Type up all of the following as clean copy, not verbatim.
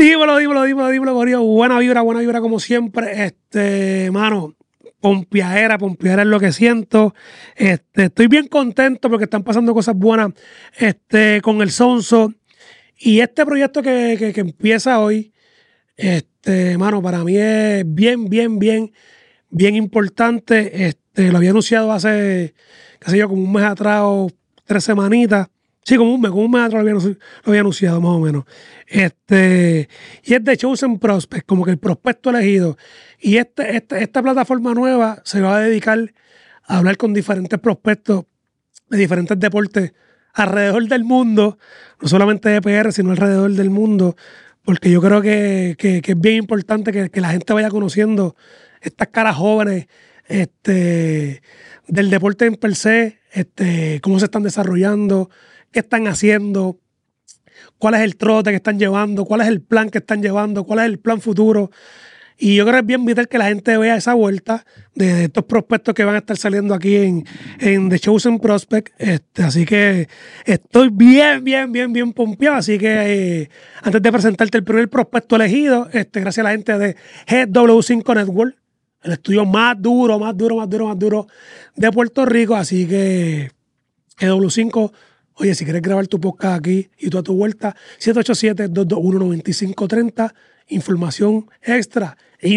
Dímelo, Corillo. Buena vibra como siempre. Mano, pompiadera es lo que siento. Estoy bien contento porque están pasando cosas buenas, con el Sonso. Y este proyecto que empieza hoy, mano, para mí es bien importante. Lo había anunciado hace, qué sé yo, como un mes atrás o 3 semanitas. Sí, como un mes atrás lo había anunciado más o menos. Y es de Chosen Prospect, como que el prospecto elegido. Y esta plataforma nueva se va a dedicar a hablar con diferentes prospectos de diferentes deportes alrededor del mundo, no solamente de PR, sino alrededor del mundo, porque yo creo que es bien importante que la gente vaya conociendo estas caras jóvenes, del deporte en per se, cómo se están desarrollando, qué están haciendo, cuál es el trote que están llevando, cuál es el plan que están llevando, cuál es el plan futuro. Y yo creo que es bien vital que la gente vea esa vuelta de estos prospectos que van a estar saliendo aquí en The Chosen Prospect. Así que estoy bien pompeado. Así que antes de presentarte el primer prospecto elegido, gracias a la gente de GW5 Network, el estudio más duro de Puerto Rico. Así que GW5, oye, si quieres grabar tu podcast aquí y tú a tu vuelta, 787-221-9530, información extra,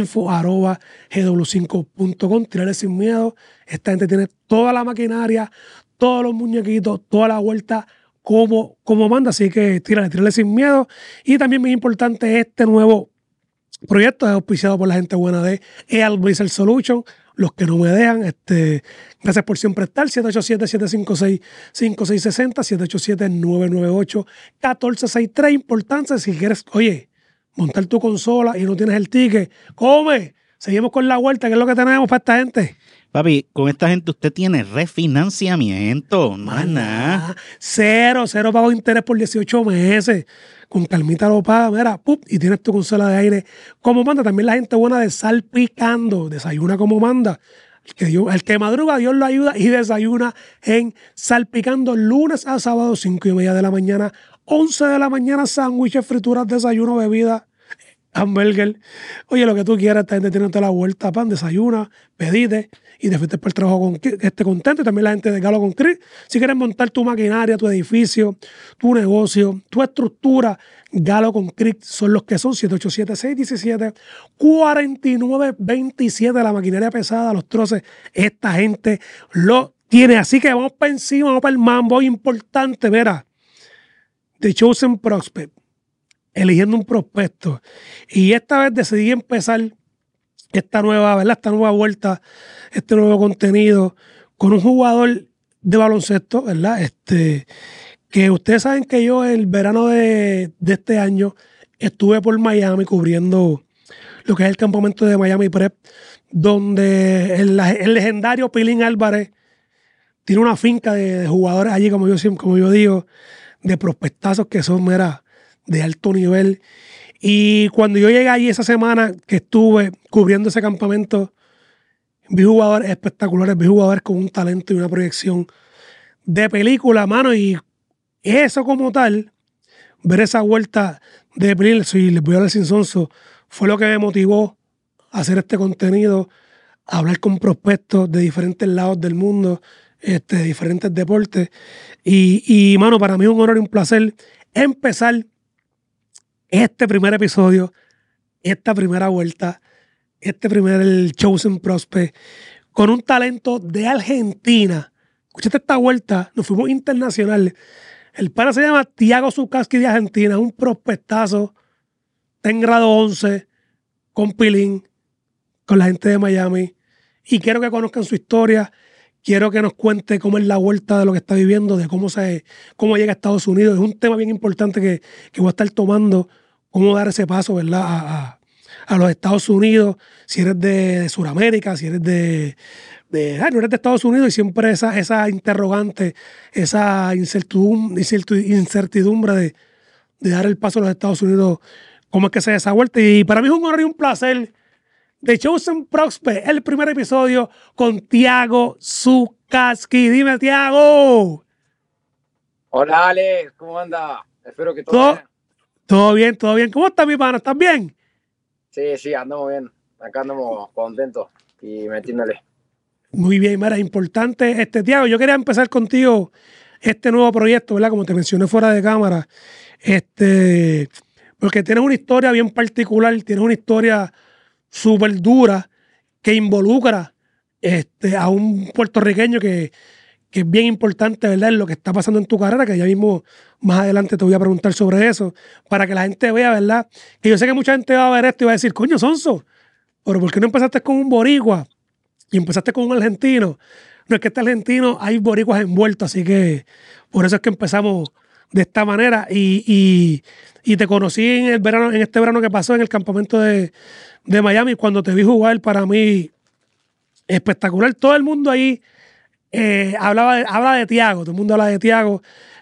info@gw5.com, tirarle sin miedo. Esta gente tiene toda la maquinaria, todos los muñequitos, toda la vuelta como manda, así que tírale sin miedo. Y también muy importante, este nuevo proyecto es auspiciado por la gente buena de EAL Blizzard Solution. Los que no me dejan, gracias por siempre estar. 787-756-5660, 787-998-1463. Importante, si quieres, oye, montar tu consola y no tienes el ticket, come. Seguimos con la vuelta, que es lo que tenemos para esta gente. Papi, con esta gente usted tiene refinanciamiento, no es nada. Cero pago de interés por 18 meses. Con calmita lo paga, mira, ¡pup! Y tienes tu consola de aire como manda. También la gente buena de Salpicando, desayuna como manda. El que madruga, Dios lo ayuda y desayuna en Salpicando, lunes a sábado, 5:30 de la mañana, 11 de la mañana, sándwiches, frituras, desayuno, bebida, hamburger. Oye, lo que tú quieras, esta gente tiene toda la vuelta, pan, desayuna, pedite y te fuiste para el trabajo contento. Y también la gente de Galo Concrete. Si quieres montar tu maquinaria, tu edificio, tu negocio, tu estructura, Galo Concrete son los que son. 787-617-4927. La maquinaria pesada, los troces, esta gente lo tiene. Así que vamos para encima, vamos para el mambo importante. Mira, The Chosen Prospect, eligiendo un prospecto. Y esta vez decidí empezar esta nueva, ¿verdad? Esta nueva vuelta, este nuevo contenido con un jugador de baloncesto, ¿verdad? Que ustedes saben que yo el verano de este año estuve por Miami cubriendo lo que es el campamento de Miami Prep, donde el legendario Pilín Álvarez tiene una finca de jugadores allí, como yo digo, de prospectazos que son, mira, de alto nivel. Y cuando yo llegué allí esa semana que estuve cubriendo ese campamento, vi jugadores espectaculares, vi jugadores con un talento y una proyección de película, mano. Y eso como tal, ver esa vuelta de Pelín, y les voy a hablar sin sonso, fue lo que me motivó a hacer este contenido, a hablar con prospectos de diferentes lados del mundo, de diferentes deportes. Mano, para mí es un honor y un placer empezar este primer episodio, esta primera vuelta, este primer Chosen Prospect, con un talento de Argentina. Escuchaste esta vuelta, nos fuimos internacionales. El pana se llama Thiago Zukaski de Argentina, un prospectazo, está en grado 11, con Pilín, con la gente de Miami. Y quiero que conozcan su historia, quiero que nos cuente cómo es la vuelta de lo que está viviendo, de cómo llega a Estados Unidos. Es un tema bien importante que voy a estar tomando, cómo dar ese paso, ¿verdad? A los Estados Unidos, si eres de Sudamérica, si eres no eres de Estados Unidos, y siempre esa interrogante, esa incertidumbre de dar el paso a los Estados Unidos, cómo es que se da esa vuelta. Y para mí es un honor y un placer. The Chosen Prospect, el primer episodio con Thiago Zukaski. Dime, Thiago. Hola, Alex, ¿cómo anda? Espero que todo bien. Todo bien, todo bien. ¿Cómo estás, mi pana? ¿Estás bien? Sí, sí, andamos bien. Acá andamos contentos y metiéndole. Muy bien, mira, importante. Tiago, yo quería empezar contigo este nuevo proyecto, ¿verdad? Como te mencioné fuera de cámara. Este, Porque tienes una historia bien particular, tienes una historia súper dura que involucra a un puertorriqueño que es bien importante, ¿verdad? En lo que está pasando en tu carrera, que ya mismo más adelante te voy a preguntar sobre eso, para que la gente vea, ¿verdad? Que yo sé que mucha gente va a ver esto y va a decir, coño, Sonso, pero ¿por qué no empezaste con un boricua y empezaste con un argentino? No es que este argentino hay boricuas envueltos, así que por eso es que empezamos de esta manera. Y te conocí en el verano, en este verano que pasó en el campamento de Miami, cuando te vi jugar, para mí espectacular. Todo el mundo ahí habla de Tiago, todo el mundo habla de Tiago,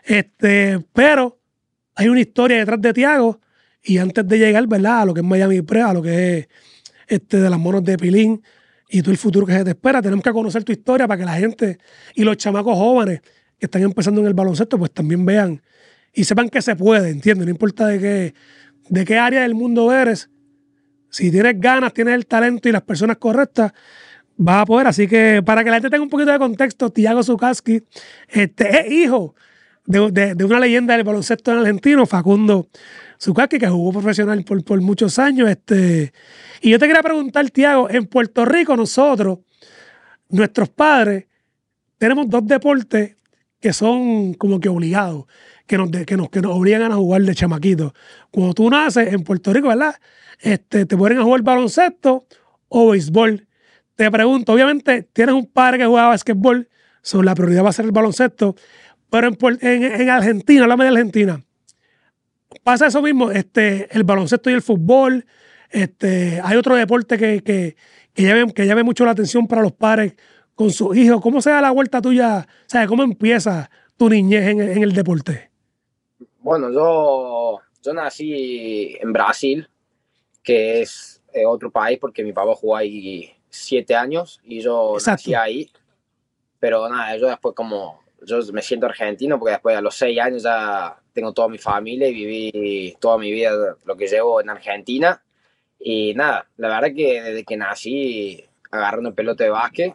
pero hay una historia detrás de Tiago y antes de llegar, ¿verdad? A lo que es Miami Pre, a lo que es de las monos de Pilín y todo el futuro que se te espera, tenemos que conocer tu historia para que la gente y los chamacos jóvenes que están empezando en el baloncesto, pues también vean y sepan que se puede, ¿entiendes? No importa de qué área del mundo eres, si tienes ganas, tienes el talento y las personas correctas, vas a poder. Así que para que la gente tenga un poquito de contexto, Tiago Zucaschi es hijo de una leyenda del baloncesto en argentino, Facundo Zucaschi, que jugó profesional por muchos años. Y yo te quería preguntar, Tiago, en Puerto Rico nosotros, nuestros padres, tenemos dos deportes que son como que obligados, que nos obligan a jugar de chamaquitos. Cuando tú naces en Puerto Rico, ¿verdad? Te ponen a jugar baloncesto o béisbol. Te pregunto, obviamente tienes un padre que juega básquetbol, so la prioridad va a ser el baloncesto, pero en Argentina, háblame de Argentina, pasa eso mismo, el baloncesto y el fútbol, hay otro deporte que llame mucho la atención para los padres con sus hijos. ¿Cómo se da la vuelta tuya? ¿Sabes cómo empieza tu niñez en el deporte? Bueno, yo nací en Brasil, que es otro país porque mi papá jugó ahí 7 años y yo nací Exacto. ahí. Pero nada, yo después yo me siento argentino porque después a los 6 años ya tengo toda mi familia y viví toda mi vida lo que llevo en Argentina. Y nada, la verdad que desde que nací agarré una pelota de básquet.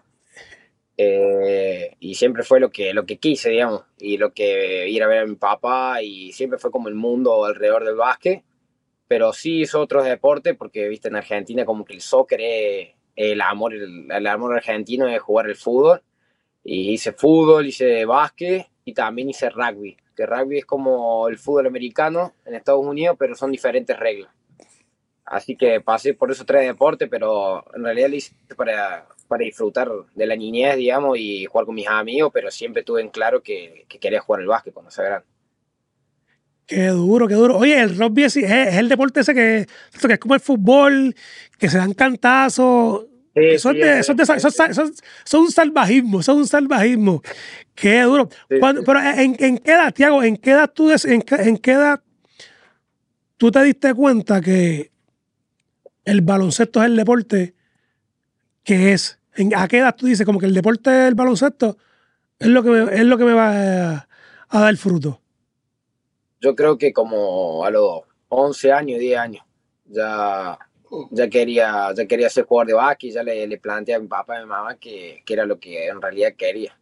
Y siempre fue lo que quise, digamos, y lo que ir a ver a mi papá, y siempre fue como el mundo alrededor del básquet, pero sí hizo otros deportes, porque, viste, en Argentina como que el soccer es el amor argentino es jugar el fútbol, y hice fútbol, hice básquet, y también hice rugby, que rugby es como el fútbol americano en Estados Unidos, pero son diferentes reglas. Así que pasé por esos tres deportes, pero en realidad lo hice para disfrutar de la niñez, digamos, y jugar con mis amigos, pero siempre tuve en claro que quería jugar el básquet cuando sea grande. Qué duro, qué duro. Oye, el rugby es el deporte ese que es como el fútbol, que se dan cantazos. Sí, Eso es sí, de, ese, ese. eso es un salvajismo, eso es un salvajismo. Qué duro. Sí, sí. Pero ¿en qué edad, Tiago, en qué edad tú te diste cuenta que el baloncesto es el deporte que es? ¿A qué edad tú dices como que el deporte del baloncesto es lo que me va a dar fruto? Yo creo que como a los 11 años, 10 años, ya, ya quería ser jugador de básquet, y ya le planteé a mi papá y a mi mamá que era lo que en realidad quería.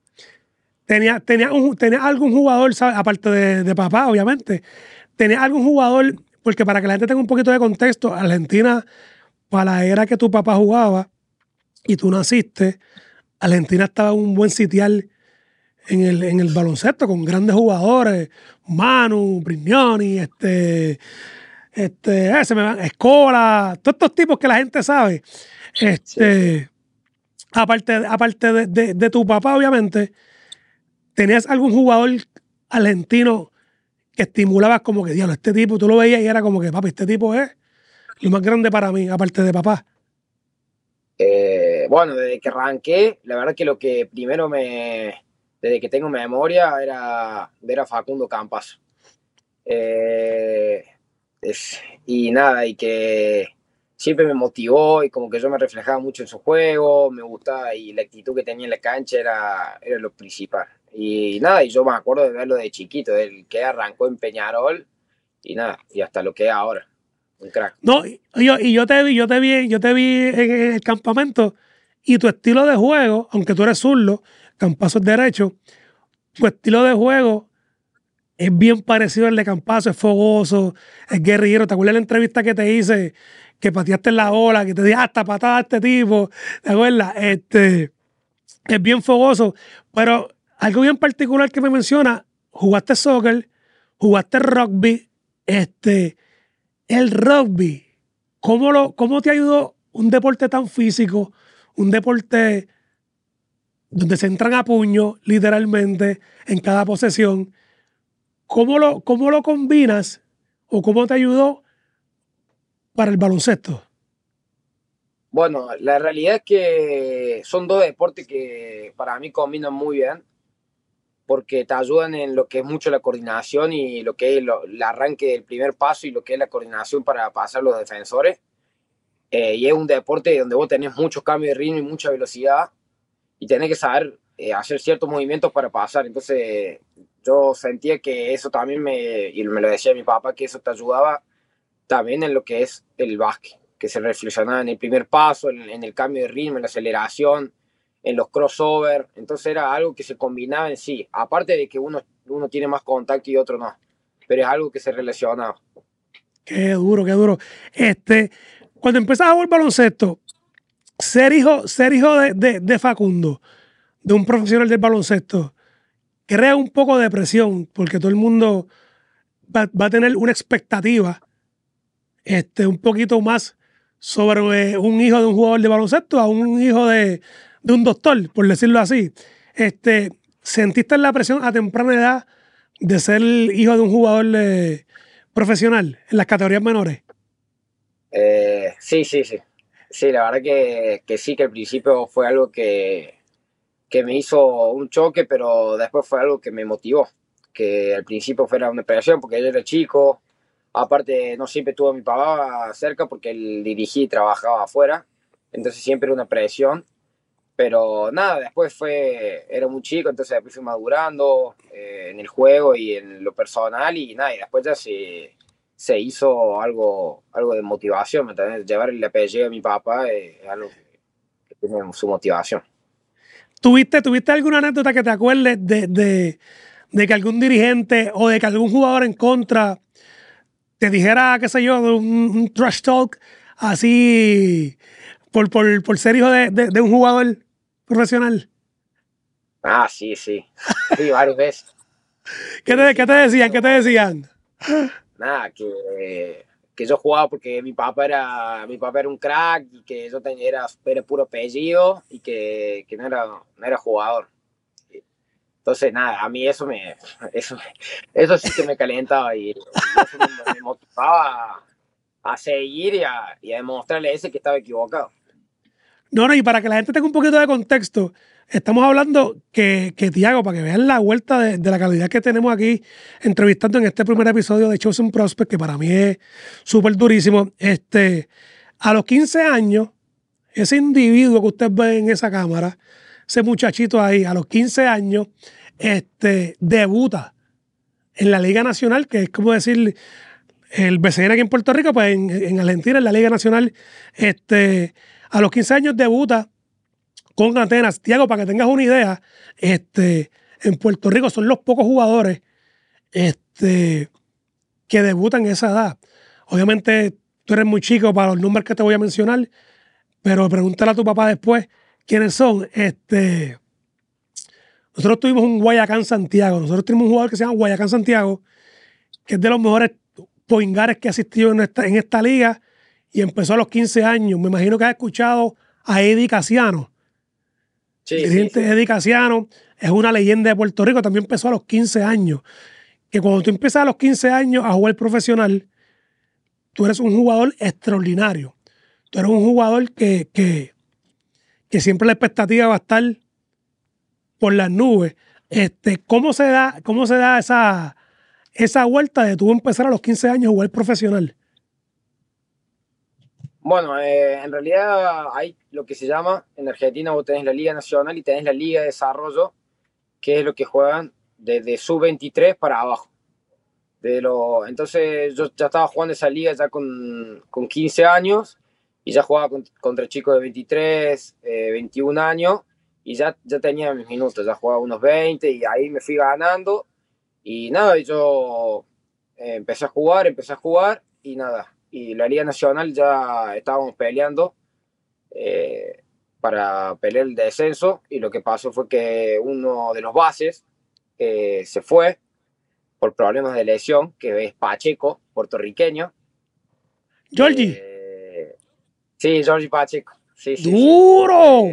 Tenía algún jugador, ¿sabes? Aparte de papá, obviamente. Tenía algún jugador, porque para que la gente tenga un poquito de contexto, Argentina, para la era que tu papá jugaba y tú naciste, Argentina estaba en un buen sitial en el baloncesto con grandes jugadores, Manu, Brignoni, se me van, Escola, todos estos tipos que la gente sabe. Sí, sí. Este, aparte de tu papá, obviamente, ¿tenías algún jugador argentino que estimulabas como que, diablo, este tipo, tú lo veías y era como que, papi, este tipo es lo más grande para mí, aparte de papá? Bueno, desde que arranqué, la verdad que lo que primero desde que tengo memoria, era ver a Facundo Campas. Eh, y nada, y que siempre me motivó y como que yo me reflejaba mucho en su juego, me gustaba, y la actitud que tenía en la cancha era lo principal. Y nada, y yo me acuerdo de verlo de chiquito, del que arrancó en Peñarol y nada, y hasta lo que es ahora, un crack. No, yo te vi en el campamento y tu estilo de juego, aunque tú eres zurdo, Campazo es derecho, tu estilo de juego es bien parecido al de Campazo, es fogoso, es guerrillero. ¿Te acuerdas de la entrevista que te hice? Que pateaste en la ola, que te dije, hasta patada a este tipo. ¿Te acuerdas? Es bien fogoso. Pero algo bien particular que me menciona, jugaste soccer, jugaste rugby, el rugby, ¿cómo te ayudó un deporte tan físico, un deporte donde se entran a puño, literalmente, en cada posesión? ¿Cómo lo combinas o cómo te ayudó para el baloncesto? Bueno, la realidad es que son dos deportes que para mí combinan muy bien, porque te ayudan en lo que es mucho la coordinación y lo que es el arranque del primer paso y lo que es la coordinación para pasar los defensores. Y es un deporte donde vos tenés muchos cambios de ritmo y mucha velocidad y tenés que saber hacer ciertos movimientos para pasar. Entonces yo sentía que eso también y me lo decía mi papá, que eso te ayudaba también en lo que es el básquet, que se reflexionaba en el primer paso, en el cambio de ritmo, en la aceleración, en los crossover. Entonces era algo que se combinaba en sí, aparte de que uno tiene más contacto y otro no, pero es algo que se relacionaba. Qué duro, qué duro. Cuando empezás a jugar baloncesto, ser hijo de Facundo, de un profesional del baloncesto, crea un poco de presión, porque todo el mundo va a tener una expectativa un poquito más sobre un hijo de un jugador de baloncesto a un hijo de un doctor, por decirlo así. ¿Sentiste la presión a temprana edad de ser hijo de un jugador profesional en las categorías menores? Sí, sí, sí. Sí, la verdad que sí, que al principio fue algo que me hizo un choque, pero después fue algo que me motivó. Que al principio fuera una presión porque yo era chico. Aparte, no siempre tuve a mi papá cerca porque él dirigía y trabajaba afuera. Entonces siempre era una presión. Pero nada, era muy chico, entonces después fui madurando en el juego y en lo personal y nada, y después ya se hizo algo de motivación, ¿me entendés? Llevar el apellido de mi papá es algo que tiene su motivación. ¿Tuviste alguna anécdota que te acuerdes de que algún dirigente o de que algún jugador en contra te dijera, qué sé yo, un trash talk así por ser hijo de un jugador profesional? Ah, sí, sí. Sí, varias veces. ¿Qué Sí, te, sí, qué te decían? ¿Qué te decían? nada, que yo jugaba porque mi papá era un crack y que yo era puro apellido y que no era jugador. Entonces, nada, a mí eso, eso sí que me calentaba y eso me motivaba a seguir y a demostrarle a ese que estaba equivocado. No, no, y para que la gente tenga un poquito de contexto, estamos hablando que Tiago, para que vean la vuelta de la calidad que tenemos aquí entrevistando en este primer episodio de Chosen Prospect, que para mí es súper durísimo. A los 15 años, ese individuo que usted ve en esa cámara, ese muchachito ahí, a los 15 años, debuta en la Liga Nacional, que es como decir el BCN aquí en Puerto Rico, pues en Argentina, en la Liga Nacional, a los 15 años debuta con Atenas. Tiago, para que tengas una idea, en Puerto Rico son los pocos jugadores que debutan en esa edad. Obviamente, tú eres muy chico para los números que te voy a mencionar, pero pregúntale a tu papá después quiénes son. Nosotros tuvimos un Guayacán Santiago. Nosotros tenemos un jugador que se llama Guayacán Santiago, que es de los mejores poingares que ha asistido en esta liga y empezó a los 15 años. Me imagino que has escuchado a Eddie Casiano. El Sí, sí, dirigente sí. Eddie Casiano es una leyenda de Puerto Rico. También empezó a los 15 años. Que cuando tú empiezas a los 15 años a jugar profesional, tú eres un jugador extraordinario. Tú eres un jugador que siempre la expectativa va a estar por las nubes. ¿Cómo se da esa vuelta de tú empezar a los 15 años a jugar profesional? Bueno, en realidad hay lo que se llama, en Argentina vos tenés la Liga Nacional y tenés la Liga de Desarrollo, que es lo que juegan desde sub-23 para abajo. Entonces yo ya estaba jugando esa liga ya con 15 años y ya jugaba contra chicos de 23, 21 años y ya tenía mis minutos, ya jugaba unos 20 y ahí me fui ganando y nada, y yo empecé a jugar y nada, y la Liga Nacional ya estábamos peleando para pelear el descenso y lo que pasó fue que uno de los bases se fue por problemas de lesión, que es Pacheco, puertorriqueño. Georgie, Sí, Georgie Pacheco. Sí, sí, sí. duro.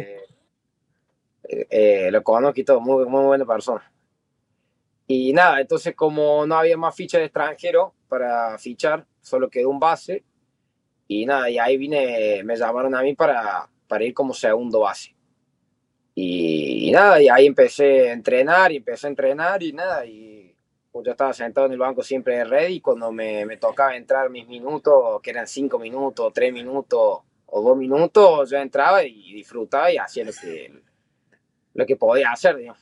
Lo conozco y todo, muy, muy buena persona. Y nada, entonces como no había más ficha de extranjero para fichar, solo quedó un base. Y nada, y ahí me llamaron a mí para ir como segundo base. Y nada, y ahí empecé a entrenar y nada, y pues yo estaba sentado en el banco siempre de ready y cuando me tocaba entrar mis minutos, que eran 5 minutos, 3 minutos o 2 minutos, yo entraba y disfrutaba y hacía lo que podía hacer, digamos.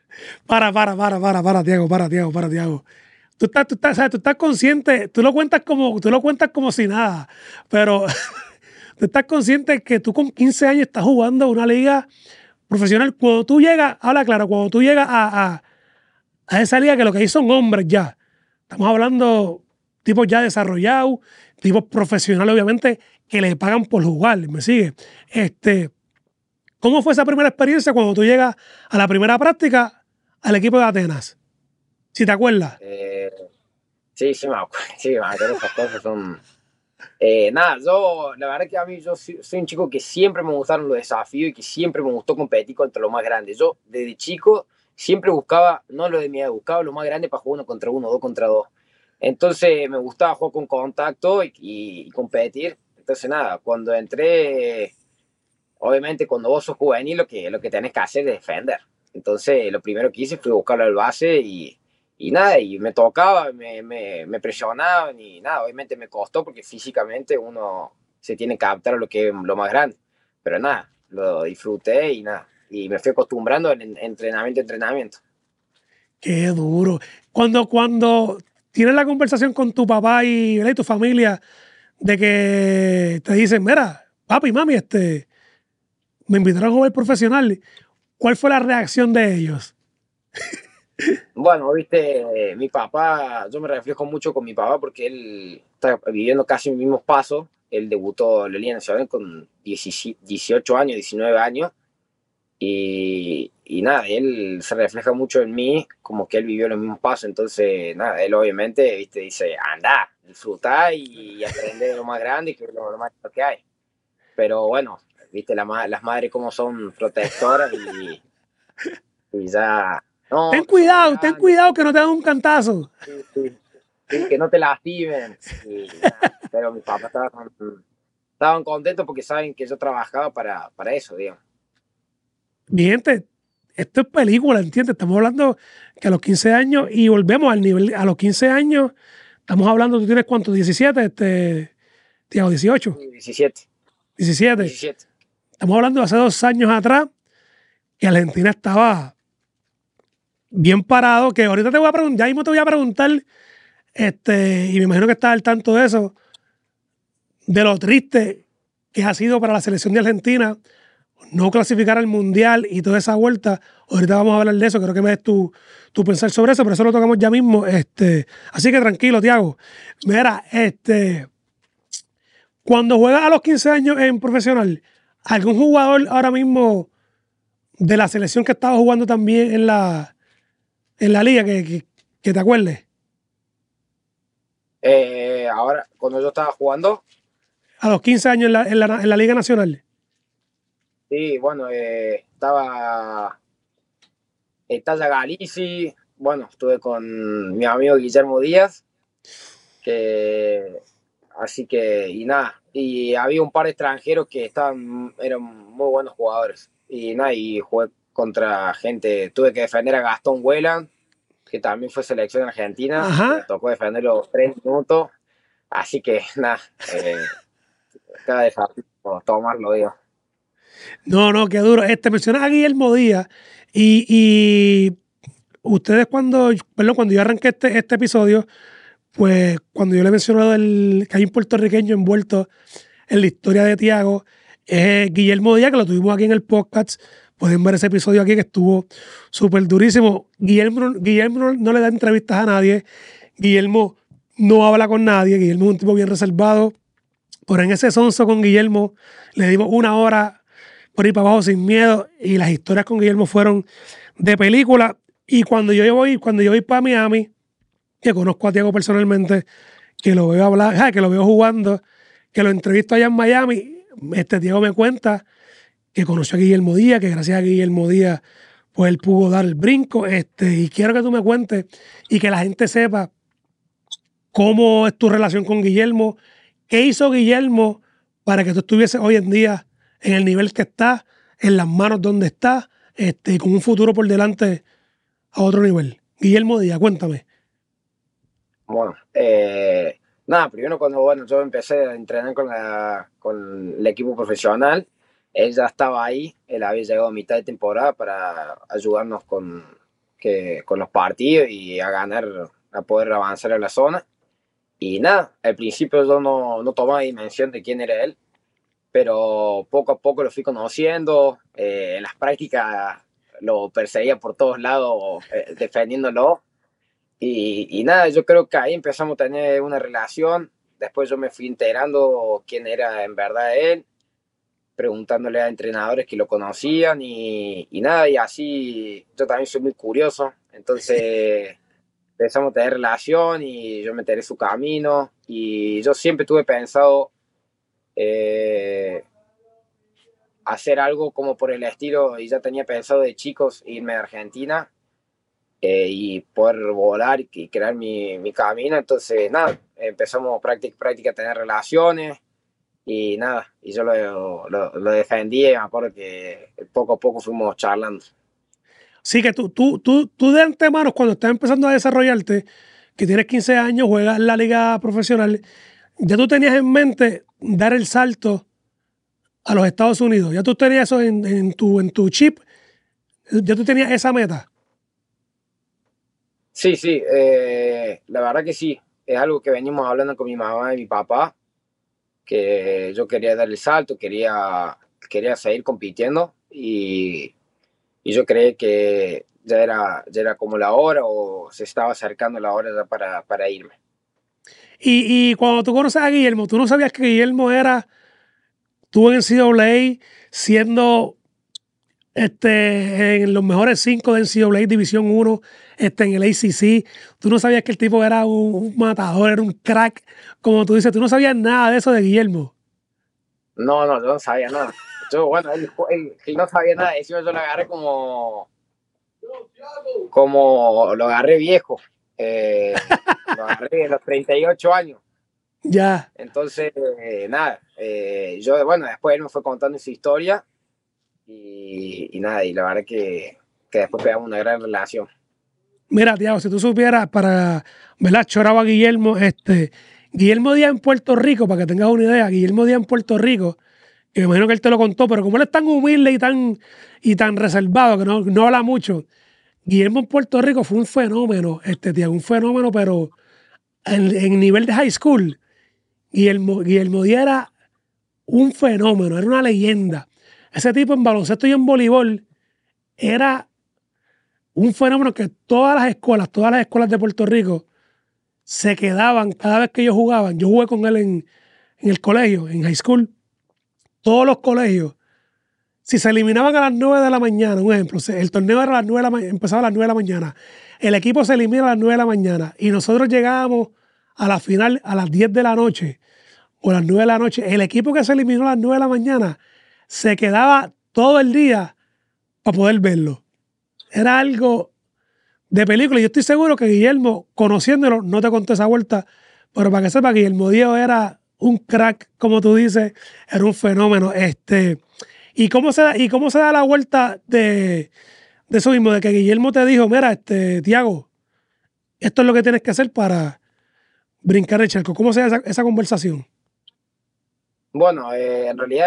Para, Tiago. ¿Sabes? Tú estás consciente, tú lo cuentas como si nada, pero tú estás consciente que tú con 15 años estás jugando una liga profesional. Cuando tú llegas, habla claro, cuando tú llegas a esa liga que lo que hay son hombres ya. Estamos hablando tipos ya desarrollados, tipos profesionales, obviamente, que le pagan por jugar. ¿Me sigue? ¿Cómo fue esa primera experiencia cuando tú llegas a la primera práctica al equipo de Atenas? Si te acuerdas. Sí, sí, me acuerdo, esas cosas son... nada, la verdad que a mí yo soy un chico que siempre me gustaron los desafíos y que siempre me gustó competir contra los más grandes. Yo desde chico siempre buscaba, no lo de mi edad, buscaba lo más grande para jugar 1 contra 1, 2 contra 2. Entonces me gustaba jugar con contacto y competir. Entonces nada, cuando entré, obviamente cuando vos sos juvenil lo que tenés que hacer es defender. Entonces lo primero que hice fue buscarlo al base y nada, y me tocaba, me presionaban y nada, obviamente me costó porque físicamente uno se tiene que adaptar a lo que es lo más grande. Pero nada, lo disfruté y nada, y me fui acostumbrando en entrenamiento. Qué duro. Cuando tienes la conversación con tu papá y, ¿verdad? Y tu familia de que te dicen, mira, papi, mami, me invitaron a jugar profesional. ¿Cuál fue la reacción de ellos? Bueno, viste, mi papá, yo me reflejo mucho con mi papá porque él está viviendo casi mis mismos pasos. Él debutó en la Liga Nacional con 18 años, 19 años. Y nada, él se refleja mucho en mí, como que él vivió los mismos pasos. Entonces, nada, él obviamente, viste, dice, anda, disfrutá y aprende de lo más grande, que es lo más que hay. Pero bueno, viste, las madres como son protectoras y ya... No, Ten que son muy cuidado, ten grandes, cuidado que no te dan un cantazo. sí, sí, sí, que no te lastimen. Y nada, pero mis papás estaban contentos porque saben que yo trabajaba para eso, digamos. Mi gente, esto es película, ¿entiendes? Estamos hablando que a los 15 años, y volvemos al nivel, a los 15 años, estamos hablando, ¿tú tienes cuánto? 17, Tiago, 18, 17, 17. 17. Estamos hablando de hace 2 años atrás, que Argentina estaba bien parado, que ahorita te voy a preguntar, ya mismo te voy a preguntar, y me imagino que estás al tanto de eso, de lo triste que ha sido para la selección de Argentina no clasificar al Mundial y toda esa vuelta. Ahorita vamos a hablar de eso, creo que me des tu pensar sobre eso, pero eso lo tocamos ya mismo. Así que tranquilo, Tiago. Mira, cuando juegas a los 15 años en profesional, ¿algún jugador ahora mismo de la selección que estaba jugando también en la liga que te acuerdes? Ahora, cuando yo estaba jugando, A los 15 años en la Liga Nacional. sí, bueno, estaba Talla Galici, bueno, estuve con mi amigo Guillermo Díaz, así que, y nada, y había un par de extranjeros que eran muy buenos jugadores, y nada, y jugué contra gente, tuve que defender a Gastón Huelan, que también fue selección argentina, Ajá. me tocó defender los 3 minutos, así que nada, cada desafío tomarlo, digo. No, qué duro. Mencionas a Guillermo Díaz y ustedes cuando yo arranqué este episodio, pues cuando yo le menciono que hay un puertorriqueño envuelto en la historia de Tiago, es Guillermo Díaz, que lo tuvimos aquí en el podcast. Pueden ver ese episodio aquí que estuvo súper durísimo. Guillermo no le da entrevistas a nadie. Guillermo no habla con nadie. Guillermo es un tipo bien reservado. Pero en ese sonso con Guillermo le dimos 1 hora por ir para abajo sin miedo. Y las historias con Guillermo fueron de película. Y cuando yo voy para Miami, que conozco a Tiago personalmente, que lo veo hablar, que lo veo jugando, que lo entrevisto allá en Miami, Tiago me cuenta que conoció a Guillermo Díaz, que gracias a Guillermo Díaz pues él pudo dar el brinco, y quiero que tú me cuentes y que la gente sepa cómo es tu relación con Guillermo, qué hizo Guillermo para que tú estuvieses hoy en día en el nivel que estás, en las manos donde estás, y con un futuro por delante a otro nivel. Guillermo Díaz, cuéntame. Bueno, nada, primero cuando yo empecé a entrenar con el equipo profesional, él ya estaba ahí, él había llegado a mitad de temporada para ayudarnos con los partidos y a poder avanzar a la zona. Y nada, al principio yo no tomaba dimensión de quién era él, pero poco a poco lo fui conociendo, en las prácticas lo perseguía por todos lados, defendiéndolo. Y nada, yo creo que ahí empezamos a tener una relación. Después yo me fui enterando quién era en verdad él, preguntándole a entrenadores que lo conocían y nada, y así yo también soy muy curioso. Entonces empezamos a tener relación y yo me enteré su camino y yo siempre tuve pensado hacer algo como por el estilo y ya tenía pensado de chicos irme a Argentina y poder volar y crear mi camino. Entonces, nada, empezamos práctica a tener relaciones y nada, y yo lo defendí y me acuerdo que poco a poco fuimos charlando. Sí, que tú de antemano, cuando estás empezando a desarrollarte, que tienes 15 años, juegas en la liga profesional, ya tú tenías en mente dar el salto a los Estados Unidos. Ya tú tenías eso en tu chip, ya tú tenías esa meta. Sí, sí, la verdad que sí, es algo que venimos hablando con mi mamá y mi papá, que yo quería dar el salto, quería seguir compitiendo y yo creí que ya era como la hora o se estaba acercando la hora ya para irme. Y cuando tú conoces a Guillermo, tú no sabías que Guillermo estuvo en NCAA siendo en los mejores 5 de NCAA División 1, en el ACC. Tú no sabías que el tipo era un matador, era un crack, como tú dices. Tú no sabías nada de eso de Guillermo. No, yo no sabía nada. Yo, bueno, él no sabía nada. Encima yo lo agarré como lo agarré viejo. Lo agarré a los 38 años. Ya. Entonces, nada. Yo, bueno, después él me fue contando su historia y nada. Y la verdad que después pegamos una gran relación. Mira, Tiago, si tú supieras para, ¿verdad? Choraba a Guillermo, Guillermo Díaz en Puerto Rico, para que tengas una idea, Guillermo Díaz en Puerto Rico, que me imagino que él te lo contó, pero como él es tan humilde y tan reservado, que no habla mucho, Guillermo en Puerto Rico fue un fenómeno, Tiago, un fenómeno, pero en nivel de high school, Guillermo Díaz era un fenómeno, era una leyenda. Ese tipo en baloncesto y en voleibol era un fenómeno que todas las escuelas de Puerto Rico se quedaban cada vez que ellos jugaban. Yo jugué con él en el colegio, en high school. Todos los colegios, si se eliminaban a las 9 de la mañana, un ejemplo, el torneo era a las 9 de la empezaba a las 9 de la mañana, el equipo se elimina a las 9 de la mañana y nosotros llegábamos a la final a las 10 de la noche o a las 9 de la noche. El equipo que se eliminó a las 9 de la mañana se quedaba todo el día para poder verlo. Era algo de película. Yo estoy seguro que Guillermo, conociéndolo, no te conté esa vuelta, pero para que sepa, Guillermo Díaz era un crack, como tú dices, era un fenómeno. ¿Y cómo se da la vuelta de eso mismo? De que Guillermo te dijo, mira, Tiago, esto es lo que tienes que hacer para brincar el charco. ¿Cómo se da esa conversación? Bueno, en realidad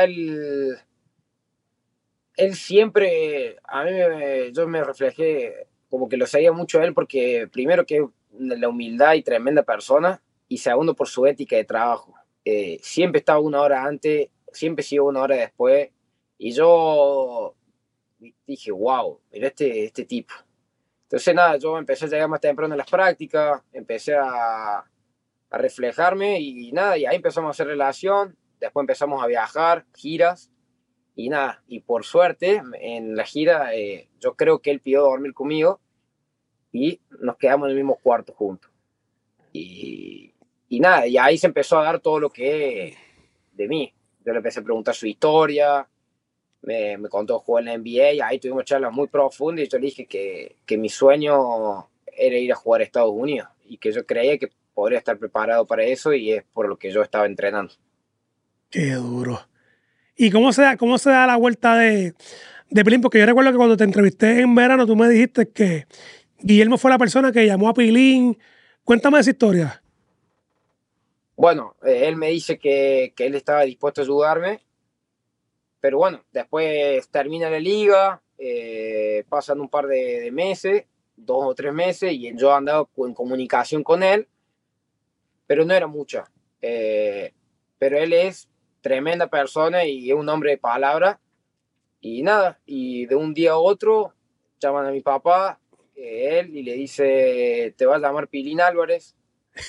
él siempre, yo me reflejé como que lo seguía mucho a él porque primero que la humildad y tremenda persona, y segundo por su ética de trabajo. Siempre estaba 1 hora antes, siempre sigo 1 hora después, y yo dije, wow, mira este tipo. Entonces nada, yo empecé a llegar más temprano a las prácticas, empecé a reflejarme y nada, y ahí empezamos a hacer relación, después empezamos a viajar, giras, y nada, y por suerte en la gira yo creo que él pidió dormir conmigo y nos quedamos en el mismo cuarto juntos. Y, y nada, y ahí se empezó a dar todo lo que de mí. Yo le empecé a preguntar su historia, me contó jugar en la NBA, y ahí tuvimos charlas muy profundas y yo le dije que mi sueño era ir a jugar a Estados Unidos y que yo creía que podría estar preparado para eso y es por lo que yo estaba entrenando. Qué duro. ¿Y cómo se da la vuelta de Pilín? Porque yo recuerdo que cuando te entrevisté en verano, tú me dijiste que Guillermo fue la persona que llamó a Pilín. Cuéntame esa historia. Bueno, él me dice que él estaba dispuesto a ayudarme, pero bueno, después termina la liga, pasan un par de meses, 2 o 3 meses, y yo andaba en comunicación con él, pero no era mucha. Pero él es tremenda persona y es un hombre de palabra. Y nada, y de un día a otro llaman a mi papá, él, y le dice, te va a llamar Pilín Álvarez.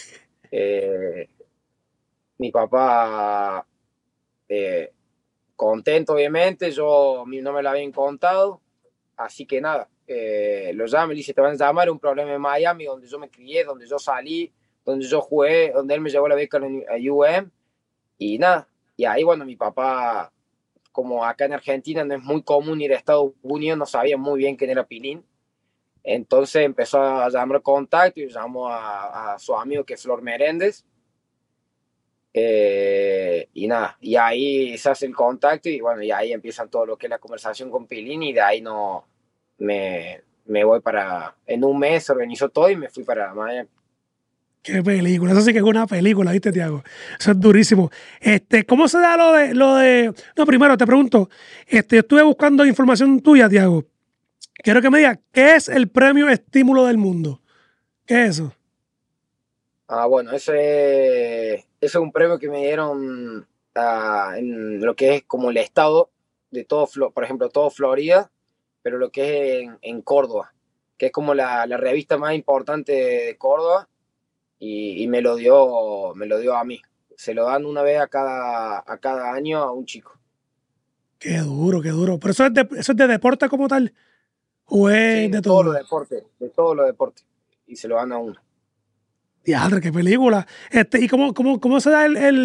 Mi papá, contento obviamente, no me lo habían contado, así que nada, lo llama y le dice, te van a llamar, un problema en Miami, donde yo me crié, donde yo salí, donde yo jugué, donde él me llevó la beca a UM, y nada, y ahí bueno, mi papá, como acá en Argentina no es muy común ir a Estados Unidos, no sabía muy bien quién era Pilín. Entonces empezó a llamar contacto y llamó a su amigo que es Flor Meréndez. Y nada, y ahí se hace el contacto y bueno, y ahí empieza todo lo que es la conversación con Pilín y de ahí no me voy en un mes se organizó todo y me fui para Miami. Qué película. Eso sí que es una película, ¿viste, Tiago? Eso es durísimo. ¿Cómo se da No, primero te pregunto, yo estuve buscando información tuya, Tiago. Quiero que me digas, ¿qué es el premio estímulo del mundo? ¿Qué es eso? Bueno, ese es un premio que me dieron en lo que es como el estado de todo, por ejemplo, todo Florida, pero lo que es en Córdoba, que es como la revista más importante de Córdoba, y me lo dio a mí. Se lo dan una vez a cada año a un chico. Qué duro, qué duro. ¿Pero eso es de deporte como tal? ¿O Sí, es de todo? de todos los deportes, y se lo dan a uno. Diadre, qué película. ¿Y cómo se da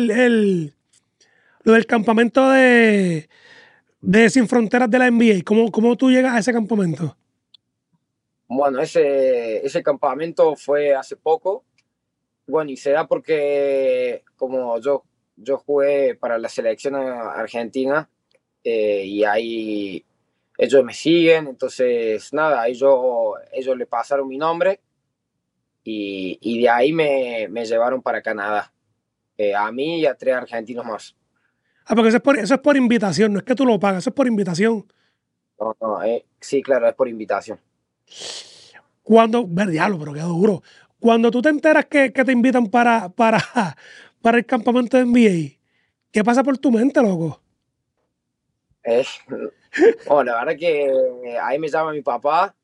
lo del campamento de Sin Fronteras de la NBA? ¿Cómo tú llegas a ese campamento? Bueno, ese campamento fue hace poco. Bueno, y se da porque como yo jugué para la selección argentina, y ahí ellos me siguen, entonces nada, ellos le pasaron mi nombre y de ahí me llevaron para Canadá, a mí y a 3 argentinos más. Ah, porque eso es por invitación, no es que tú lo pagas, eso es por invitación. No, no, sí, claro, es por invitación. Diablo, pero qué duro. Cuando tú te enteras que te invitan para el campamento de NBA, ¿qué pasa por tu mente, loco? Eh, bueno, la verdad que ahí me llama mi papá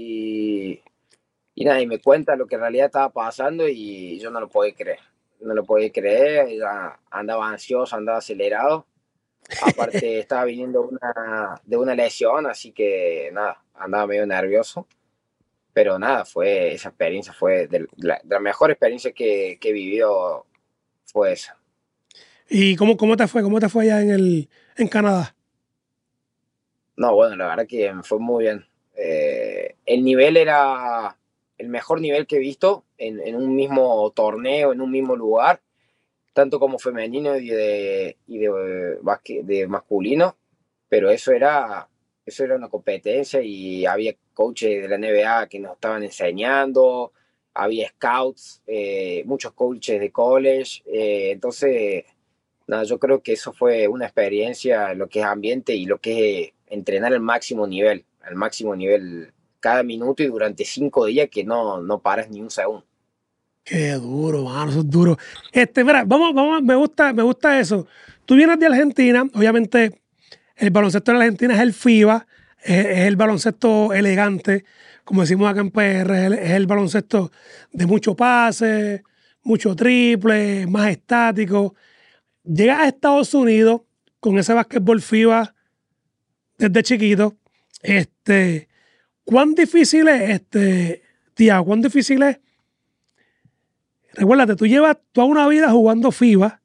y nada, y me cuenta lo que en realidad estaba pasando y yo no lo podía creer. No lo podía creer, ya andaba ansioso, andaba acelerado. Aparte, estaba viniendo de una lesión, así que nada, andaba medio nervioso. Pero nada, esa experiencia fue de la mejor experiencia que he vivido, fue esa. ¿Y cómo te fue? ¿Cómo te fue allá en Canadá? No, bueno, la verdad que me fue muy bien. El nivel era el mejor nivel que he visto en un mismo torneo, en un mismo lugar, tanto como femenino de masculino, pero eso era una competencia y había coaches de la NBA que nos estaban enseñando, había scouts, muchos coaches de college, entonces, nada, yo creo que eso fue una experiencia, lo que es ambiente y lo que es entrenar al máximo nivel cada minuto y durante 5 días que no paras ni un segundo. Qué duro, mano, eso es duro. Mira, me gusta eso. Tú vienes de Argentina, obviamente el baloncesto en Argentina es el FIBA, es el baloncesto elegante, como decimos acá en PR, es el baloncesto de mucho pase, mucho triple, más estático. Llegas a Estados Unidos con ese básquetbol FIBA desde chiquito. ¿Cuán difícil es tía? ¿Cuán difícil es? Recuérdate, tú llevas toda una vida jugando FIBA,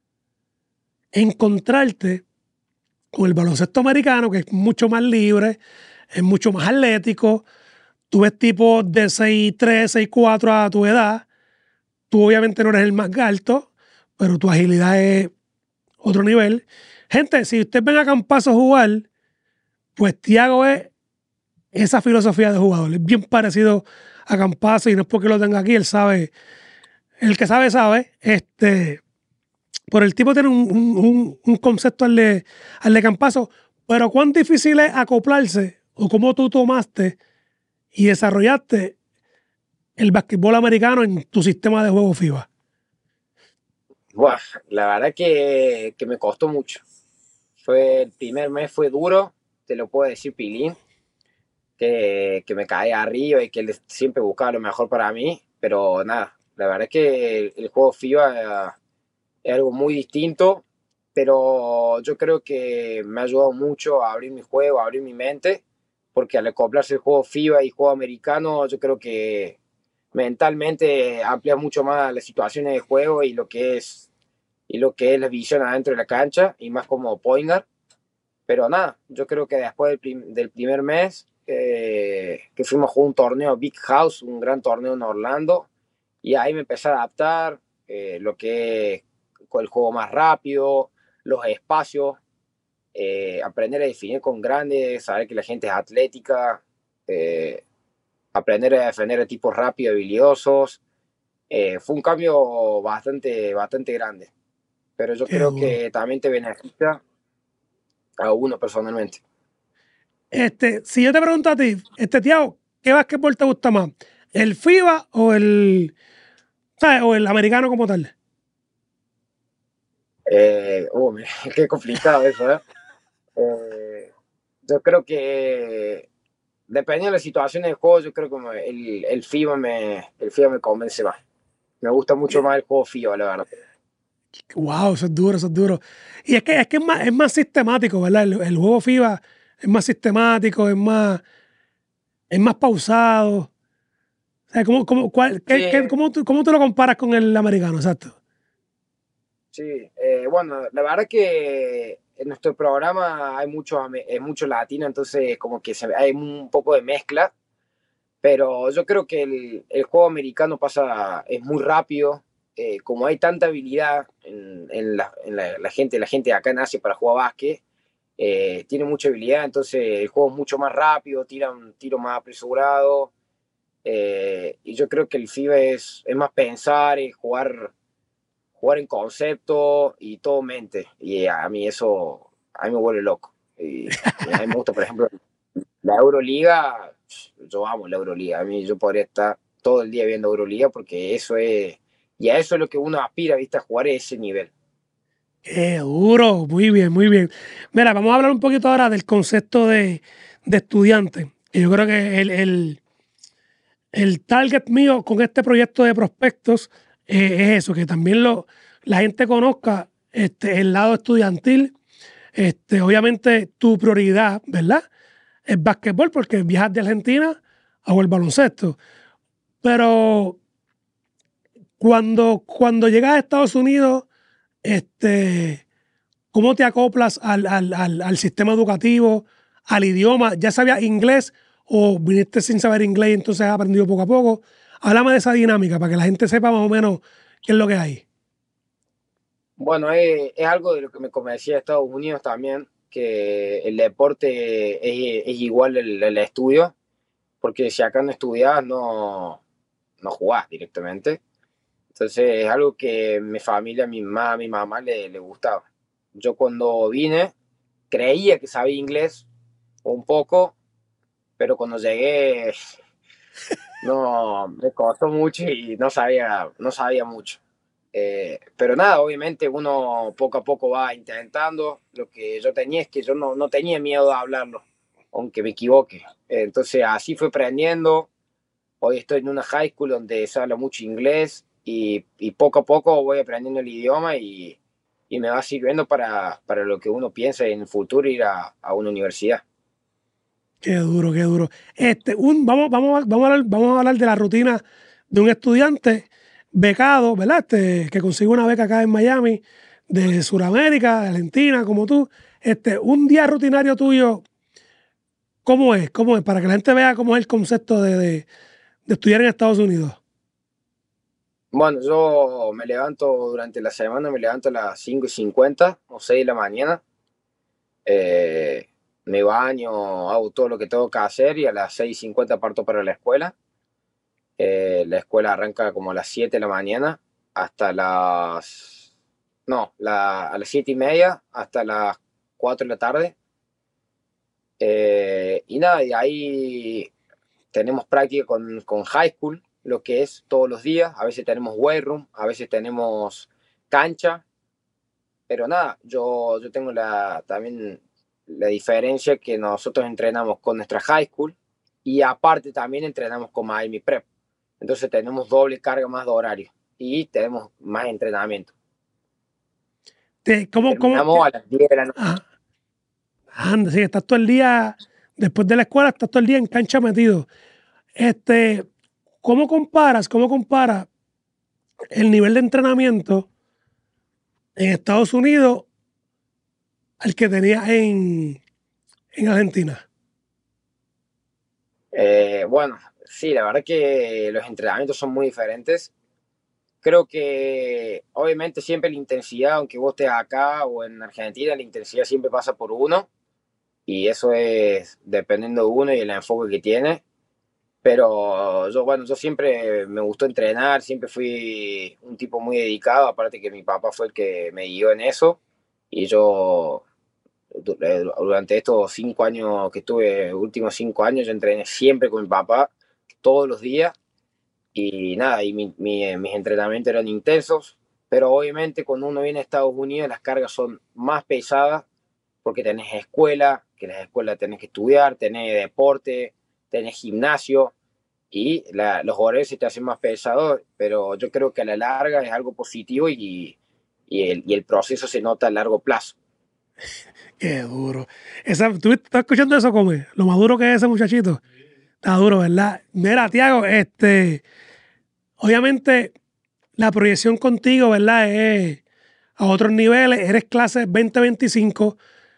encontrarte con el baloncesto americano, que es mucho más libre, es mucho más atlético. Tú ves tipos de 6'3", 6'4" a tu edad. Tú obviamente no eres el más alto, pero tu agilidad es otro nivel. Gente, si ustedes ven a Campazzo jugar, pues Tiago es esa filosofía de jugador. Es bien parecido a Campazzo y no es porque lo tenga aquí, él sabe. El que sabe, sabe. Por el tipo tiene un concepto al de Campazzo, pero cuán difícil es acoplarse o cómo tú tomaste y desarrollaste el basquetbol americano en tu sistema de juego FIBA. Buah, la verdad que me costó mucho. El primer mes fue duro, te lo puedo decir Pilín, que me caía arriba y que él siempre buscaba lo mejor para mí, pero nada, la verdad que el juego FIBA es algo muy distinto, pero yo creo que me ha ayudado mucho a abrir mi juego, a abrir mi mente, porque al acoplarse el juego FIBA y juego americano, yo creo que mentalmente amplía mucho más las situaciones de juego y lo que es la visión adentro de la cancha y más como point guard. Pero nada, yo creo que después del primer mes que fuimos a jugar un torneo Big House, un gran torneo en Orlando, y ahí me empecé a adaptar lo que es el juego más rápido, los espacios, aprender a definir con grandes, saber que la gente es atlética, aprender a defender a tipos rápidos, habilidosos. Fue un cambio bastante grande, pero yo Qué creo duro. que también te beneficia a uno personalmente. Si yo te pregunto a ti, Tiago, ¿qué basquetbol te gusta más? ¿El FIBA o ¿sabes? O el americano como tal? Mira, qué complicado eso, ¿eh? Eh, yo creo que dependiendo de la situación del juego, yo creo que el FIBA me convence más. Me gusta mucho más el juego FIBA, la verdad. Wow, eso es duro, eso es duro. Y es que es más sistemático, ¿verdad? El juego FIBA es más sistemático, es más pausado. O sea, Sí, cómo tú lo comparas con el americano? Exacto. sí. Bueno, la verdad que en nuestro programa hay mucho latino, entonces como que hay un poco de mezcla, pero yo creo que el juego americano es muy rápido. Como hay tanta habilidad la gente acá nace para jugar básquet, tiene mucha habilidad, entonces el juego es mucho más rápido, tira un tiro más apresurado, y yo creo que el FIBA es más pensar, es jugar en concepto y todo mente, y a mí me vuelve loco. Y a mí me gusta, por ejemplo, la Euroliga. Yo amo la Euroliga, a mí yo podría estar todo el día viendo Euroliga porque y a eso es lo que uno aspira, ¿viste? A jugar a ese nivel. Qué duro, muy bien, muy bien. Mira, vamos a hablar un poquito ahora del concepto de estudiante. Que yo creo que el target mío con este proyecto de prospectos es eso, que también la gente conozca el lado estudiantil. Obviamente tu prioridad, ¿verdad? Es básquetbol porque viajas de Argentina a el baloncesto. Pero cuando llegas a Estados Unidos, ¿cómo te acoplas al sistema educativo, al idioma? ¿Ya sabías inglés o viniste sin saber inglés y entonces has aprendido poco a poco? Háblame de esa dinámica para que la gente sepa más o menos qué es lo que hay. Bueno, es algo de lo que me convencía de Estados Unidos también, que el deporte es igual al estudio, porque si acá no estudias, no jugás directamente. Entonces es algo que mi familia, mi mamá le gustaba. Yo cuando vine creía que sabía inglés un poco, pero cuando llegué No, me costó mucho y no sabía mucho. Pero nada, obviamente uno poco a poco va intentando. Lo que yo tenía es que yo no tenía miedo de hablarlo, aunque me equivoque. Entonces así fue aprendiendo. Hoy estoy en una high school donde se habla mucho inglés y poco a poco voy aprendiendo el idioma y me va sirviendo para lo que uno piensa en el futuro, ir a una universidad. Qué duro, qué duro. Vamos a hablar de la rutina de un estudiante becado, ¿verdad? Que consigue una beca acá en Miami, de Sudamérica, de Argentina, como tú. Un día rutinario tuyo, ¿cómo es? ¿Cómo es? Para que la gente vea cómo es el concepto de estudiar en Estados Unidos. Bueno, yo me levanto durante la semana, me levanto a las 5:50 o 6 de la mañana. Eh, Me baño, hago todo lo que tengo que hacer y a las 6:50 parto para la escuela. La escuela arranca como a las 7 de la mañana hasta las... No, a las 7:30 hasta las 4 de la tarde. Y nada, y ahí tenemos práctica con high school, lo que es todos los días. A veces tenemos weight room, a veces tenemos cancha, pero nada, yo tengo también la diferencia que nosotros entrenamos con nuestra high school y aparte también entrenamos con Miami Prep. Entonces tenemos doble carga más de horario y tenemos más entrenamiento. Y ¿Cómo? terminamos a las 10 de la noche. Ah, anda, sí, estás todo el día, después de la escuela, estás todo el día en cancha metido. Este, cómo comparas el nivel de entrenamiento en Estados Unidos al que tenías en Argentina? Bueno, sí, la verdad que los entrenamientos son muy diferentes. Creo que obviamente siempre la intensidad, aunque vos estés acá o en Argentina, la intensidad siempre pasa por uno y eso es dependiendo de uno y el enfoque que tiene. Pero yo siempre me gustó entrenar, siempre fui un tipo muy dedicado, aparte que mi papá fue el que me guió en eso y yo durante estos 5 años que estuve, últimos 5 años, yo entrené siempre con mi papá, todos los días y nada, y mis entrenamientos eran intensos, pero obviamente cuando uno viene a Estados Unidos las cargas son más pesadas porque tenés escuela, que en la escuela tenés que estudiar, tenés deporte, tenés gimnasio y los horarios se te hacen más pesados, pero yo creo que a la larga es algo positivo y el proceso se nota a largo plazo. Qué duro. ¿Tú estás escuchando eso, come? Lo más duro que es ese muchachito. Está duro, ¿verdad? Mira, Tiago, obviamente la proyección contigo, ¿verdad? Es a otros niveles. Eres clase 2025.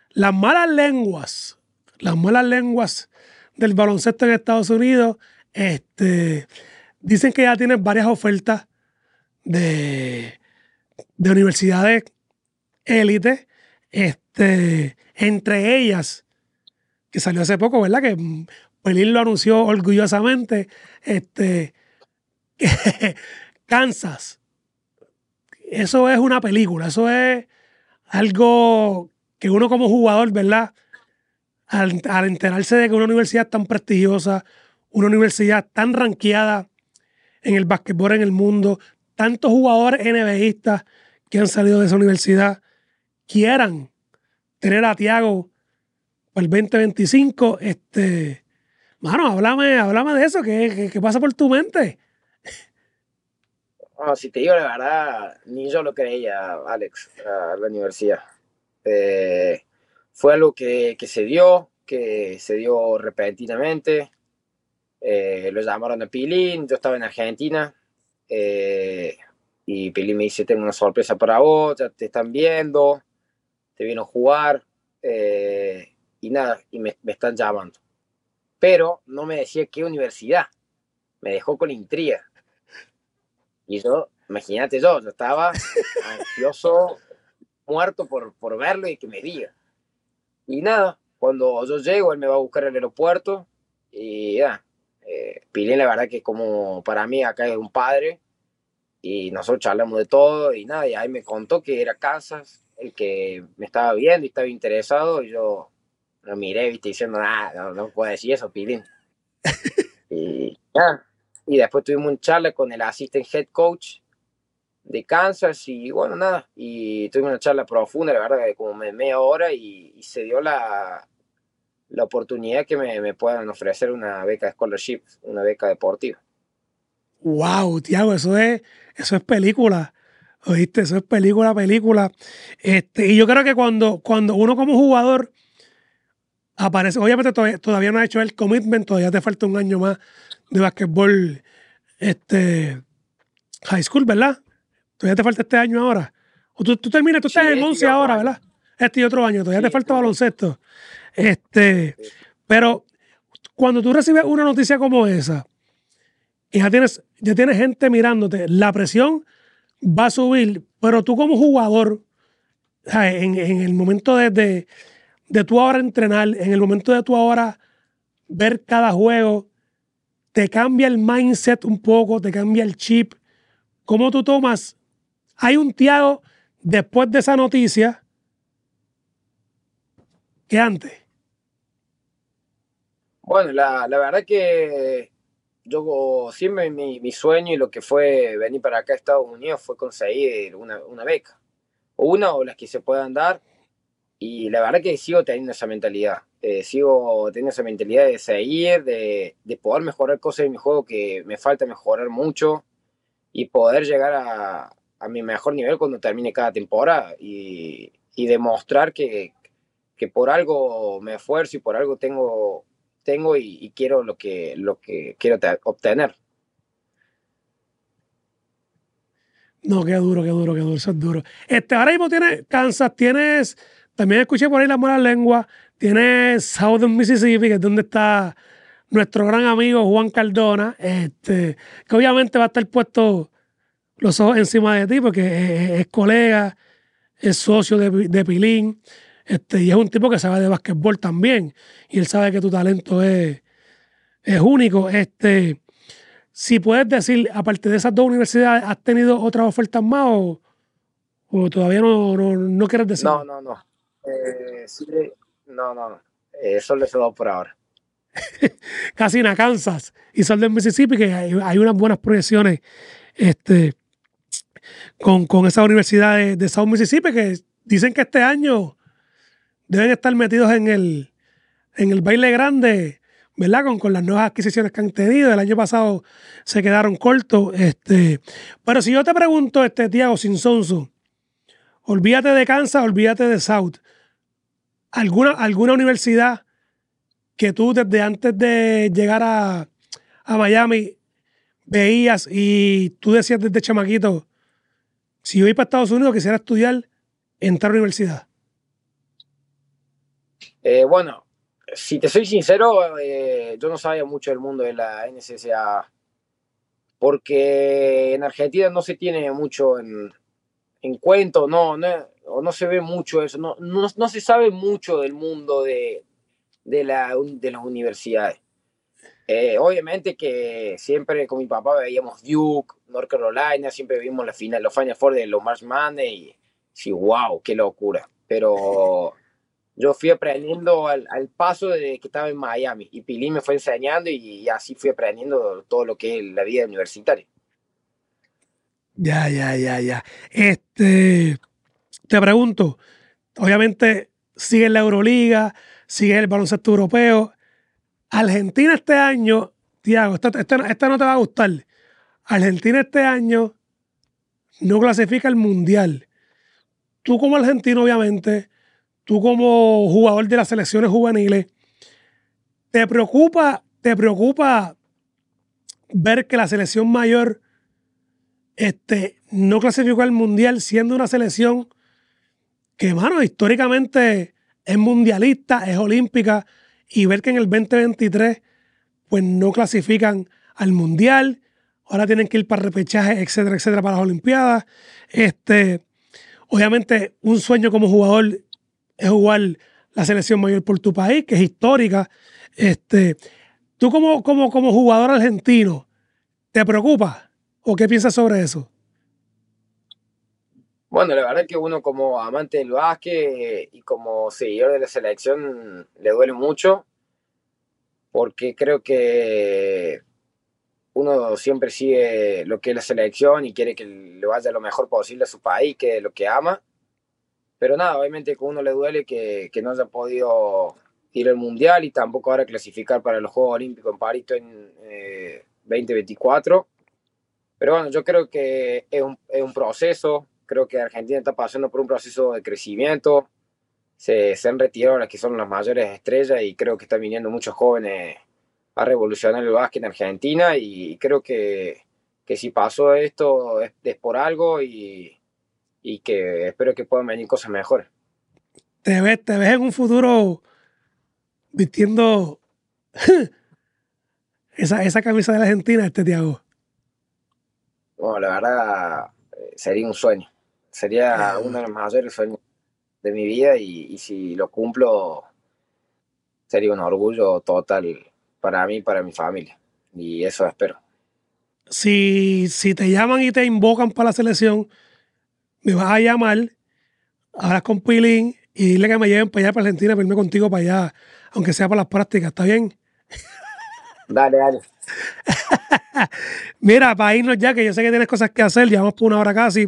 Las malas lenguas del baloncesto en Estados Unidos, dicen que ya tienes varias ofertas de, de universidades élite, entre ellas, que salió hace poco, ¿verdad? Que Pelín lo anunció orgullosamente, Kansas. Eso es una película, eso es algo que uno como jugador, ¿verdad? Al enterarse de que una universidad tan prestigiosa, una universidad tan ranqueada en el básquetbol en el mundo, tantos jugadores NBAistas que han salido de esa universidad, quieran tener a Tiago para el 2025, mano, háblame de eso, ¿qué pasa por tu mente? No, si te digo la verdad, ni yo lo creía, Alex, a la universidad. Eh, Fue algo que se dio repentinamente. Lo llamaron a Pilín, yo estaba en Argentina eh, y Pilín me dice, tengo una sorpresa para vos, ya te están viendo, te vino a jugar y nada, y me están llamando. Pero no me decía qué universidad, me dejó con intriga. Y yo, imagínate yo estaba ansioso, muerto por verlo y que me diga. Y nada, cuando yo llego, él me va a buscar al aeropuerto y ya, Pilín la verdad que como para mí acá es un padre y nosotros charlamos de todo y nada, y ahí me contó que era Kansas el que me estaba viendo y estaba interesado y yo lo miré, viste, diciendo, no puedo decir eso, Pilín. Y ya, y después tuvimos un charla con el assistant head coach de Kansas y bueno, nada, y tuvimos una charla profunda, la verdad, de como media hora y se dio la oportunidad que me puedan ofrecer una beca de scholarship, una beca deportiva. Wow, Tiago, eso es película. ¿Oíste? Eso es película, película. Y yo creo que cuando uno como jugador aparece, obviamente todavía no ha hecho el commitment, todavía te falta un año más de basquetbol, high school, ¿verdad? Todavía te falta este año ahora. O tú terminas, tú Sí, estás en 11 ahora, ¿verdad? Este y otro año, todavía te Sí, falta baloncesto. Pero cuando tú recibes una noticia como esa, y ya tienes gente mirándote, la presión va a subir, pero tú como jugador, ¿sabes? En el momento de tú ahora entrenar, en el momento de tú ahora ver cada juego, te cambia el mindset un poco, te cambia el chip. ¿Cómo tú tomas? Hay un Tiago después de esa noticia que antes. Bueno, la verdad que yo siempre mi sueño y lo que fue venir para acá a Estados Unidos fue conseguir una beca, o una o las que se puedan dar, y la verdad que sigo teniendo esa mentalidad, sigo teniendo esa mentalidad de seguir, de poder mejorar cosas en mi juego que me falta mejorar mucho y poder llegar a mi mejor nivel cuando termine cada temporada y demostrar que por algo me esfuerzo y por algo tengo y quiero lo que quiero obtener. No, qué duro, qué duro, qué duro, eso es duro. Ahora mismo tienes Kansas, también escuché por ahí la mala lengua, tienes Southern Mississippi, que es donde está nuestro gran amigo Juan Cardona, que obviamente va a estar puesto los ojos encima de ti porque es colega, es socio de Pilín, y es un tipo que sabe de básquetbol también, y él sabe que tu talento es único. Si puedes decir, aparte de esas dos universidades, ¿has tenido otras ofertas más o todavía no quieres No, decirlo? no, no. Sí, no, no. Solo eso por ahora. Casi en Kansas y Salt Lake, Mississippi, que hay unas buenas proyecciones este, con esa universidad de South Mississippi, que dicen que este año deben estar metidos en el baile grande, ¿verdad? Con las nuevas adquisiciones que han tenido. El año pasado se quedaron cortos. Pero si yo te pregunto, Tiago Sinsonso, olvídate de Kansas, olvídate de South. ¿Alguna universidad que tú desde antes de llegar a Miami veías y tú decías desde chamaquito, si yo voy para Estados Unidos quisiera estudiar en tal universidad? Bueno, si te soy sincero, yo no sabía mucho del mundo de la NCSA porque en Argentina no se tiene mucho en cuenta, o no se ve mucho eso, no se sabe mucho del mundo de las universidades. Obviamente que siempre con mi papá veíamos Duke, North Carolina, siempre vimos los Final Four de los March Madness y sí, wow, qué locura. Pero yo fui aprendiendo al paso de que estaba en Miami y Pilín me fue enseñando y así fui aprendiendo todo lo que es la vida universitaria. Ya, ya, ya, ya. Te pregunto, obviamente sigue la Euroliga, sigue el baloncesto europeo. Argentina este año, Tiago, esta no te va a gustar. Argentina este año no clasifica al Mundial. Tú como argentino, obviamente, tú como jugador de las selecciones juveniles, ¿te preocupa ver que la selección mayor no clasificó al Mundial siendo una selección que, mano, históricamente es mundialista, es olímpica, y ver que en el 2023 pues no clasifican al Mundial, ahora tienen que ir para repechaje, etcétera, etcétera, para las Olimpiadas? Obviamente un sueño como jugador es jugar la selección mayor por tu país, que es histórica. Tú como jugador argentino, ¿te preocupa? ¿O qué piensas sobre eso? Bueno, la verdad que uno como amante del básquet y como seguidor de la selección le duele mucho porque creo que uno uno siempre sigue lo que es la selección y quiere que le vaya lo mejor posible a su país, que es lo que ama. Pero nada, obviamente que a uno le duele que no haya podido ir al Mundial y tampoco ahora clasificar para los Juegos Olímpicos en París en 2024. Pero bueno, yo creo que es un proceso. Creo que Argentina está pasando por un proceso de crecimiento. Se han retirado las que son las mayores estrellas y creo que están viniendo muchos jóvenes a revolucionar el básquet en Argentina y creo que si pasó esto es por algo y que espero que puedan venir cosas mejores. ¿Te ves en un futuro vistiendo esa camisa de la Argentina, Thiago? Bueno, la verdad sería un sueño. Sería uno de los mayores sueños de mi vida y si lo cumplo sería un orgullo total para mí y para mi familia. Y eso espero. Si te llaman y te invocan para la selección, me vas a llamar, hablas con Pilín y dile que me lleven para allá, para Argentina, para irme contigo para allá, aunque sea para las prácticas, ¿está bien? Dale, dale. Mira, para irnos ya, que yo sé que tienes cosas que hacer, llevamos por una hora casi.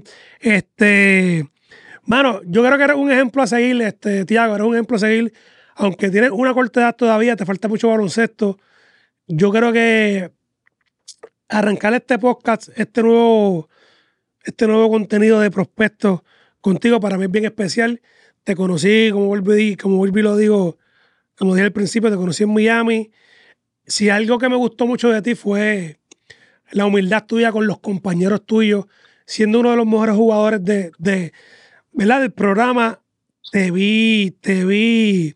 Mano, yo creo que eres un ejemplo a seguir, Thiago, eres un ejemplo a seguir, aunque tienes una corta edad todavía, te falta mucho baloncesto. Yo creo que arrancar este podcast, este nuevo contenido de prospectos contigo para mí es bien especial. Te conocí, como vuelvo y lo digo, como dije al principio, te conocí en Miami. Si algo que me gustó mucho de ti fue la humildad tuya con los compañeros tuyos, siendo uno de los mejores jugadores ¿verdad? Del programa, te vi,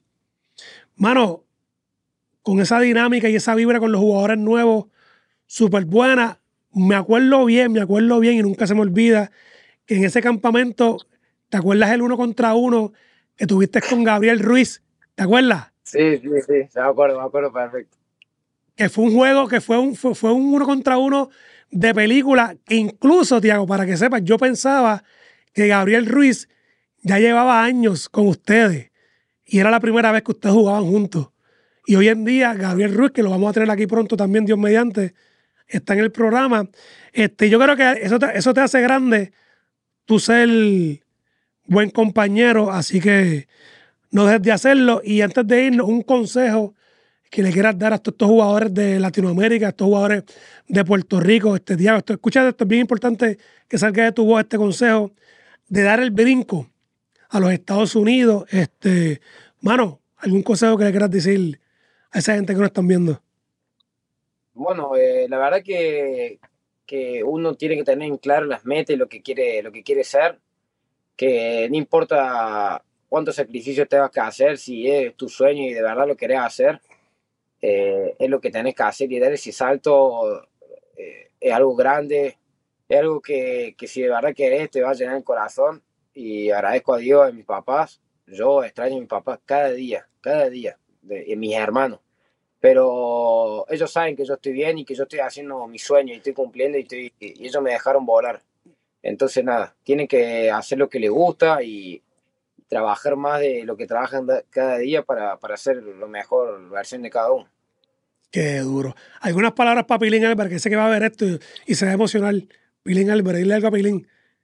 mano, con esa dinámica y esa vibra con los jugadores nuevos, súper buena. Me acuerdo bien y nunca se me olvida que en ese campamento, ¿te acuerdas el 1 contra 1 que tuviste con Gabriel Ruiz? ¿Te acuerdas? Sí, me acuerdo perfecto. Que fue un juego, que fue un 1 contra 1 de película, que incluso, Thiago, para que sepas, yo pensaba que Gabriel Ruiz ya llevaba años con ustedes y era la primera vez que ustedes jugaban juntos. Y hoy en día, Gabriel Ruiz, que lo vamos a tener aquí pronto también, Dios mediante, está en el programa. Yo creo que eso te hace grande, tú ser buen compañero, así que no dejes de hacerlo. Y antes de irnos, un consejo que le quieras dar a todos estos jugadores de Latinoamérica, a estos jugadores de Puerto Rico, Thiago, escucha esto, es bien importante que salga de tu voz este consejo de dar el brinco a los Estados Unidos. Mano, ¿algún consejo que le quieras decir a esa gente que nos están viendo? Bueno, la verdad que uno tiene que tener en claro las metas y lo que quiere ser, que no importa cuántos sacrificios tengas que hacer, si es tu sueño y de verdad lo querés hacer, es lo que tenés que hacer y dar ese salto. Es algo grande, es algo que si de verdad querés te va a llenar el corazón y agradezco a Dios, a mis papás. Yo extraño a mis papás cada día, y a mis hermanos, pero ellos saben que yo estoy bien y que yo estoy haciendo mi sueño y estoy cumpliendo y ellos me dejaron volar. Entonces nada, tienen que hacer lo que les gusta y trabajar más de lo que trabajan cada día para hacer la mejor versión de cada uno. Qué duro. Algunas palabras para Pilín Álvarez, que sé que va a ver esto y se va a emocionar. Pilín Álvarez, dile algo a Pilín.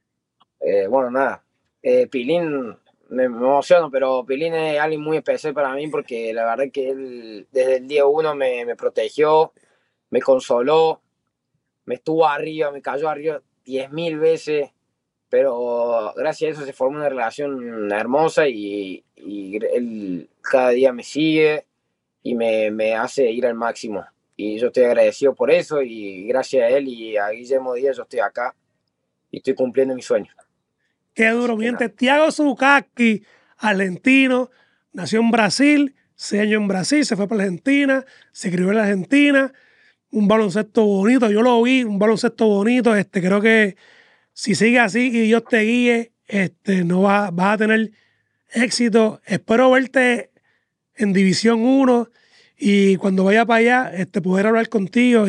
Bueno, nada. Pilín, me emociono, pero Pilín es alguien muy especial para mí porque la verdad que él desde el día 1 me protegió, me consoló, me estuvo arriba, me cayó arriba 10.000 veces, pero gracias a eso se formó una relación hermosa y él cada día me sigue y me hace ir al máximo. Y yo estoy agradecido por eso y gracias a él y a Guillermo Díaz yo estoy acá y estoy cumpliendo mi sueño. Qué duro, miente. Thiago Zucacchi, argentino, nació en Brasil, 6 años en Brasil, se fue para Argentina, se crió en la Argentina, un baloncesto bonito, yo lo vi, un baloncesto bonito, creo que si sigue así y Dios te guíe, no vas a tener éxito. Espero verte en División 1 y cuando vaya para allá, poder hablar contigo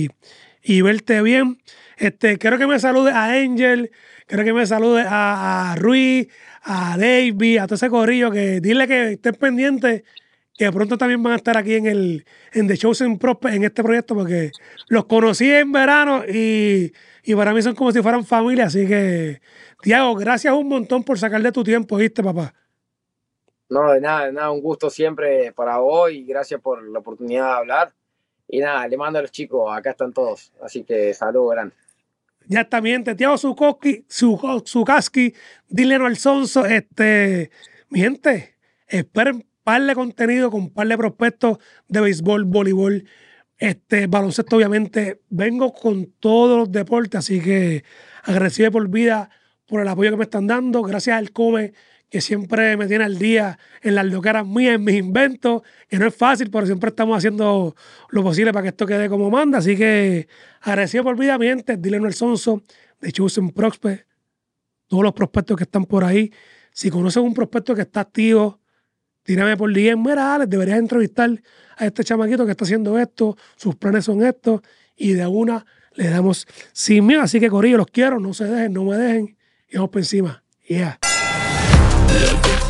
y verte bien. Quiero que me saludes a Angel, quiero que me saludes a Ruiz, a David, a todo ese corrillo, que dile que estén pendientes, que pronto también van a estar aquí en The Chosen Prospect, en este proyecto, porque los conocí en verano y para mí son como si fueran familia. Así que, Tiago, gracias un montón por sacarle tu tiempo, ¿viste, papá? No, de nada, un gusto siempre para vos y gracias por la oportunidad de hablar. Y nada, le mando a los chicos, acá están todos. Así que saludos grande. Ya está bien, Tiago Zukaski, Dylan Alonso, mi gente, esperen par de contenido con par de prospectos de béisbol, voleibol, baloncesto, obviamente. Vengo con todos los deportes, así que agradecido por vida por el apoyo que me están dando. Gracias al Come, que siempre me tiene al día en las loqueras mías, en mis inventos, que no es fácil, pero siempre estamos haciendo lo posible para que esto quede como manda. Así que agradecido por vida, mi gente. Dylan Alonso, de Chosen Prospect, todos los prospectos que están por ahí. Si conoces un prospecto que está activo, tírame por DM. Mira, Alex, deberías entrevistar a este chamaquito que está haciendo esto, sus planes son estos, y de una le damos sin miedo. Así que, corillo, los quiero, no se dejen, no me dejen, y vamos por encima. Yeah.